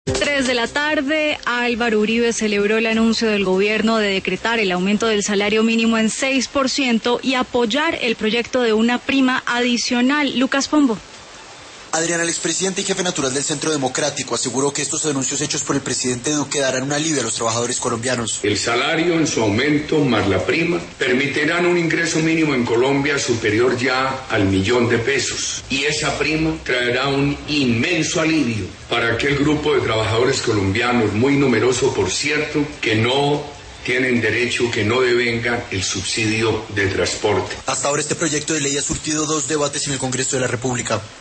3 de la tarde, Álvaro Uribe celebró el anuncio del gobierno de decretar el aumento del salario mínimo en 6% y apoyar el proyecto de una prima adicional. Lucas Pombo. Adriana, el expresidente y jefe natural del Centro Democrático, aseguró que estos anuncios hechos por el presidente Duque darán un alivio a los trabajadores colombianos. El salario en su aumento más la prima permitirán un ingreso mínimo en Colombia superior ya al $1.000.000 y esa prima traerá un inmenso alivio para aquel grupo de trabajadores colombianos, muy numeroso por cierto, que no tienen derecho, que no devengan el subsidio de transporte. Hasta ahora este proyecto de ley ha surtido 2 debates en el Congreso de la República.